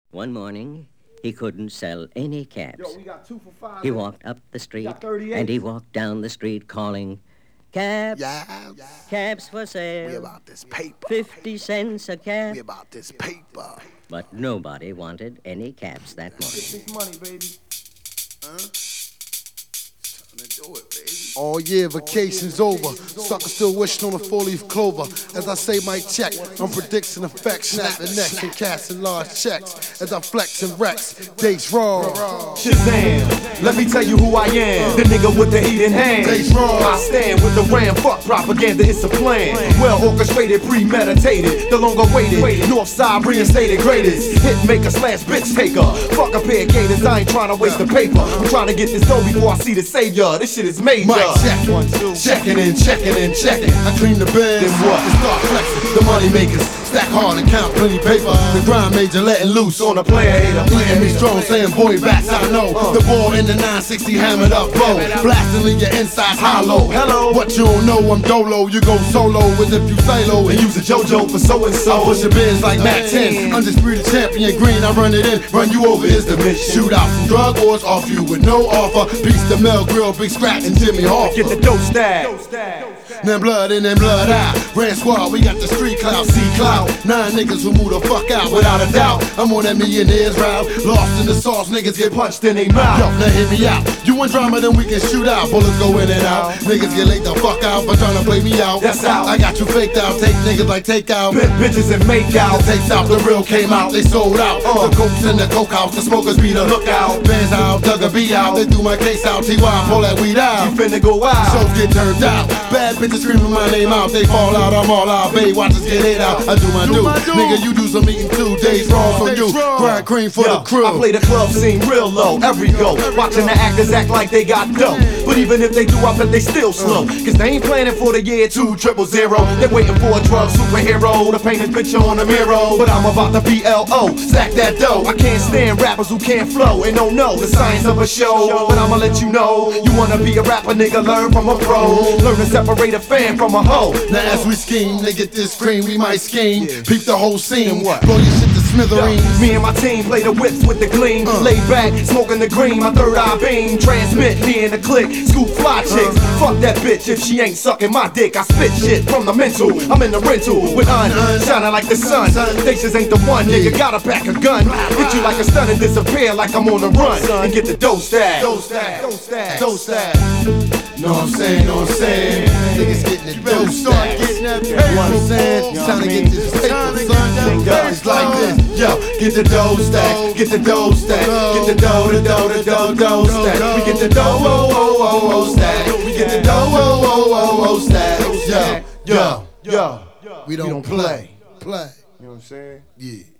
One morning, he couldn't sell any cabs. Yo, we got 2 for 5. He walked up the street, got 38. and he walked down the street calling, cabs, cabs for sale. We about this paper. 50 cents a cab. We about this paper. But nobody wanted any cabs that morning. Get this money, baby. Time to do it, baby. All year, vacation's over. Sucker still wishing on a four-leaf clover. As I say my check, I'm predicting effects. Snap the necks and casting large checks. As I flex and Rex, dates raw. Shazam, let me tell you who I am. The nigga with the heat in hand. Dates raw. I stand with the ram, fuck propaganda, it's a plan. Well orchestrated, premeditated, the longer waited. Northside reinstated greatest. Hit maker slash bitch taker. Fuck a pair of gators, I ain't trying to waste the paper. I'm trying to get this dough before I see the savior. This shit is major. Mic check, 1, 2. Checking in, checking in, checking. I clean the bins, Then what? And start flexing. The money makers stack hard and count plenty paper. The grind major letting loose On a player hater. Eating me strong, saying boy bats, I know. The ball in the 960 hammered up bow. Blasting in your insides hollow. Hello. What you don't know, I'm dolo. You go solo as if you silo. And use a JoJo for so and I so. push the bins like Mac 10. Undisputed champion green, I run it in. Run you over is the mission. Shoot out some drug wars off you with no offer. Piece the Mel Grill, Big Scratch, and Jimmy Hoffa. Get the dough stack. Then blood in and blood out. Red squad, we got the street clout, C-clout. 9 niggas who move the fuck out without a doubt. I'm on that millionaires route. Lost in the sauce, niggas get punched in they mouth. Yo, now hear me out. You want drama, then we can shoot out. Bullets go in and out. Niggas get laid the fuck out for trying to play me out. That's out. I got you faked out. Take niggas like takeout. Pimp bitches and make out. The tapes out, the real came out, they sold out. The cokes in the coke house, the smokers be the lookout. Bands out, dug a B out, they threw my case out. TY, pull that weed out. You finna go out. Shows get turned out. Bad bitches screaming my name out. They fall out, I'm all out. Babe, watch us get it out. I do my do. Nigga, you do some eating too. Days wrong on you. Grind cream for the crew. I play the club scene real low, every go. Watching the actors act like they got dough. But even if they do, I bet they still slow. Cause they ain't planning for the year 2000. They waiting for a drug superhero to paint his picture on the mirror. But I'm about to be L.O. Stack that dough. I can't stand rappers who can't flow and don't know the science of a show. But I'ma let you know, you wanna be a rapper, nigga, learn from a pro. Learn to separate a fan from a hoe. Now as we scheme, they get this cream, we might scheme. Peep the whole scene. And what? Blow your shit to smithereens. Me and my team play the whips with the gleam. Lay back, smoking the green, my third eye beam. Transmit me in the click, scoop fly chicks. Fuck that bitch if she ain't sucking my dick. I spit shit from the mental. I'm in the rental with shining like the sun. Faces ain't the one, nigga. Gotta pack a gun. Hit you like a stun and disappear like I'm on the run. And get the dough stack. Dough stack. Know what I'm saying, know what I'm saying. Niggas getting the dough stack. You know what I'm saying? Trying to get this paper, son. It's like this. Yo, get the dough stack. Get the dough stack. Get the dough stack. We get the dough stack. We get the dough stack. Yo. We don't play. You know what I'm saying? Yeah.